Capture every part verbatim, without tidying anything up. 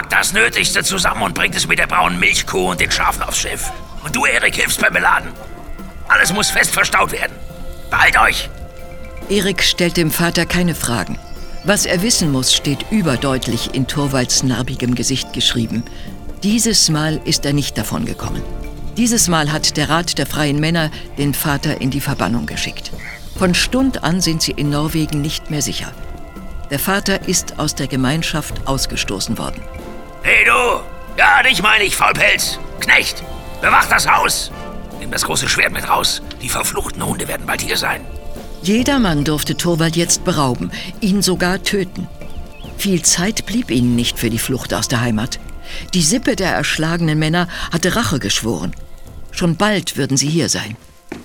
packt das Nötigste zusammen und bringt es mit der braunen Milchkuh und den Schafen aufs Schiff. Und du, Erik, hilfst beim Beladen. Alles muss fest verstaut werden. Beeilt euch! Erik stellt dem Vater keine Fragen. Was er wissen muss, steht überdeutlich in Torvalds narbigem Gesicht geschrieben. Dieses Mal ist er nicht davongekommen. Dieses Mal hat der Rat der freien Männer den Vater in die Verbannung geschickt. Von Stund an sind sie in Norwegen nicht mehr sicher. Der Vater ist aus der Gemeinschaft ausgestoßen worden. Hey du! Ja, dich meine ich, Faulpelz! Knecht! Bewacht das Haus! Nimm das große Schwert mit raus. Die verfluchten Hunde werden bald hier sein. Jedermann durfte Torvald jetzt berauben, ihn sogar töten. Viel Zeit blieb ihnen nicht für die Flucht aus der Heimat. Die Sippe der erschlagenen Männer hatte Rache geschworen. Schon bald würden sie hier sein.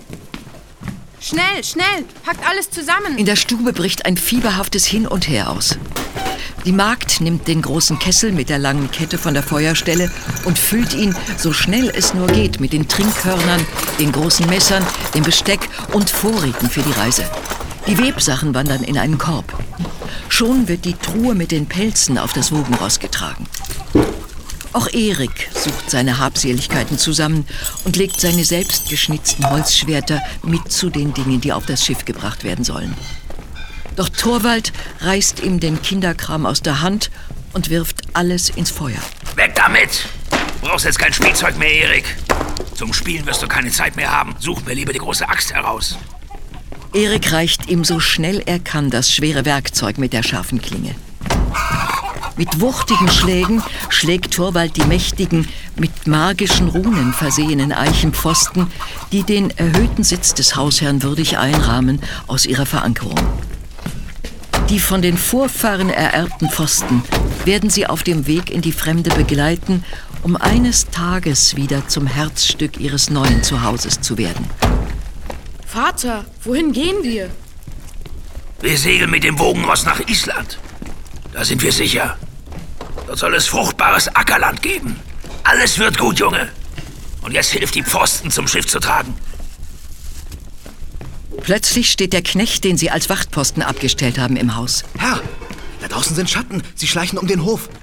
Schnell, schnell! Packt alles zusammen! In der Stube bricht ein fieberhaftes Hin und Her aus. Die Magd nimmt den großen Kessel mit der langen Kette von der Feuerstelle und füllt ihn, so schnell es nur geht, mit den Trinkhörnern, den großen Messern, dem Besteck und Vorräten für die Reise. Die Websachen wandern in einen Korb. Schon wird die Truhe mit den Pelzen auf das Wogenross getragen. Auch Erik sucht seine Habseligkeiten zusammen und legt seine selbstgeschnitzten Holzschwerter mit zu den Dingen, die auf das Schiff gebracht werden sollen. Doch Torvald reißt ihm den Kinderkram aus der Hand und wirft alles ins Feuer. Weg damit! Du brauchst jetzt kein Spielzeug mehr, Erik. Zum Spielen wirst du keine Zeit mehr haben. Such mir lieber die große Axt heraus. Erik reicht ihm so schnell er kann das schwere Werkzeug mit der scharfen Klinge. Mit wuchtigen Schlägen schlägt Torvald die mächtigen, mit magischen Runen versehenen Eichenpfosten, die den erhöhten Sitz des Hausherrn würdig einrahmen, aus ihrer Verankerung. Die von den Vorfahren ererbten Pfosten werden sie auf dem Weg in die Fremde begleiten, um eines Tages wieder zum Herzstück ihres neuen Zuhauses zu werden. Vater, wohin gehen wir? Wir segeln mit dem Wogenross nach Island. Da sind wir sicher. Dort soll es fruchtbares Ackerland geben. Alles wird gut, Junge. Und jetzt hilft die Pfosten zum Schiff zu tragen. Plötzlich steht der Knecht, den sie als Wachtposten abgestellt haben, im Haus. Herr, da draußen sind Schatten. Sie schleichen um den Hof.